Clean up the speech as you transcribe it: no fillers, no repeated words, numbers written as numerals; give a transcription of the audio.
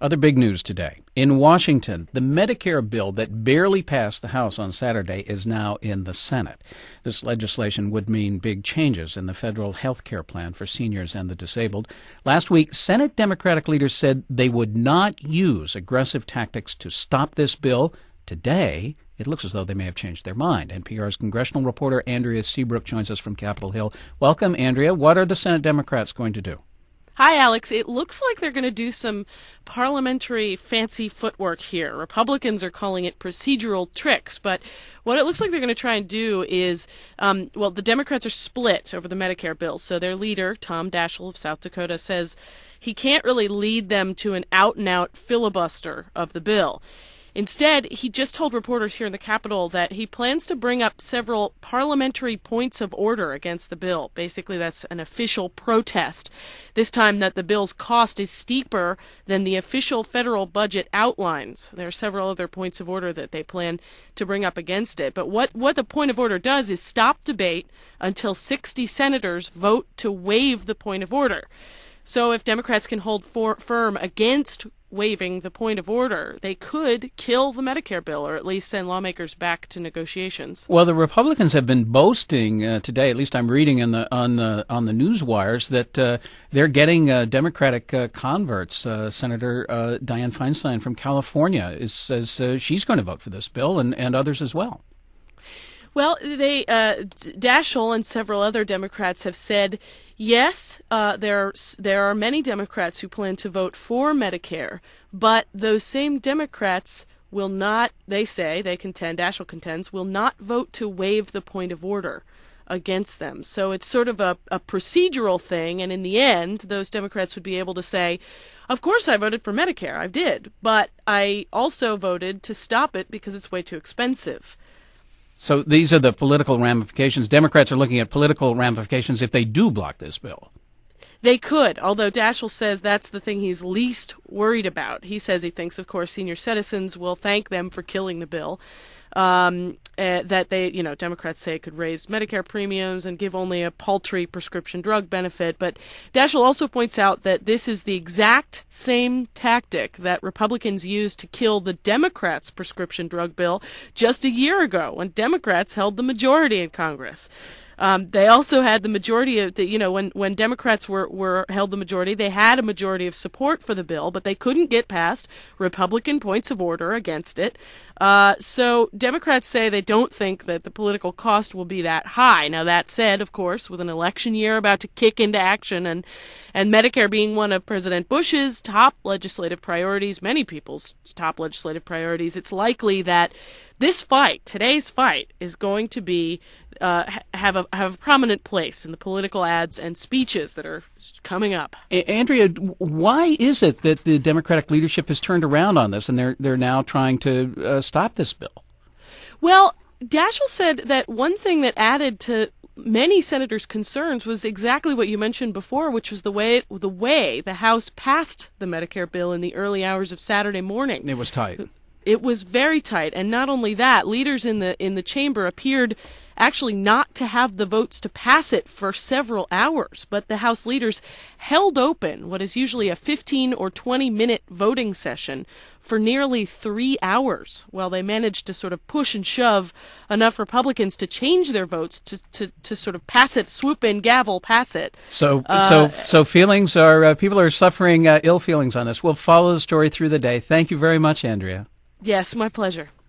Other big news today. In Washington, the Medicare bill that barely passed the House on Saturday is now in the Senate. This legislation would mean big changes in the federal health care plan for seniors and the disabled. Last week, Senate Democratic leaders said they would not use aggressive tactics to stop this bill. Today, it looks as though they may have changed their mind. NPR's congressional reporter Andrea Seabrook joins us from Capitol Hill. Welcome, Andrea. What are the Senate Democrats going to do? Hi, Alex. It looks like they're going to do some parliamentary fancy footwork here. Republicans are calling it procedural tricks, but what it looks like they're going to try and do is, the Democrats are split over the Medicare bill. So their leader, Tom Daschle of South Dakota, says he can't really lead them to an out-and-out filibuster of the bill. Instead, he just told reporters here in the Capitol that he plans to bring up several parliamentary points of order against the bill. Basically, that's an official protest. This time that the bill's cost is steeper than the official federal budget outlines. There are several other points of order that they plan to bring up against it. But what the point of order does is stop debate until 60 senators vote to waive the point of order. So if Democrats can hold firm against waiving the point of order, they could kill the Medicare bill, or at least send lawmakers back to negotiations. Well, the Republicans have been boasting today, at least I'm reading on the news wires, that they're getting Democratic converts. Senator Dianne Feinstein from California says she's going to vote for this bill, and others as well. Well, Daschle and several other Democrats have said, yes, there are many Democrats who plan to vote for Medicare, but those same Democrats will not, Daschle contends, will not vote to waive the point of order against them. So it's sort of a procedural thing, and in the end, those Democrats would be able to say, of course I voted for Medicare, I did, but I also voted to stop it because it's way too expensive. So these are the political ramifications. Democrats are looking at political ramifications if they do block this bill. They could, although Daschle says that's the thing he's least worried about. He says he thinks, of course, senior citizens will thank them for killing the bill. That Democrats say it could raise Medicare premiums and give only a paltry prescription drug benefit. But Daschle also points out that this is the exact same tactic that Republicans used to kill the Democrats' prescription drug bill just a year ago when Democrats held the majority in Congress. They also had the majority of when Democrats were held the majority, they had a majority of support for the bill, but they couldn't get past Republican points of order against it. So Democrats say they don't think that the political cost will be that high. Now, that said, of course, with an election year about to kick into action and Medicare being one of President Bush's top legislative priorities, many people's top legislative priorities, it's likely that today's fight, is going to be have a prominent place in the political ads and speeches that are coming up. Andrea, why is it that the Democratic leadership has turned around on this and they're now trying to stop this bill? Well, Daschle said that one thing that added to many senators' concerns was exactly what you mentioned before, which was the way the House passed the Medicare bill in the early hours of Saturday morning. It was tight. It was very tight, and not only that, leaders in the chamber appeared actually not to have the votes to pass it for several hours, but the House leaders held open what is usually a 15 or 20-minute voting session for nearly 3 hours, while they managed to sort of push and shove enough Republicans to change their votes to sort of pass it, swoop in, gavel, pass it. So feelings are people are suffering ill feelings on this. We'll follow the story through the day. Thank you very much, Andrea. Yes, my pleasure.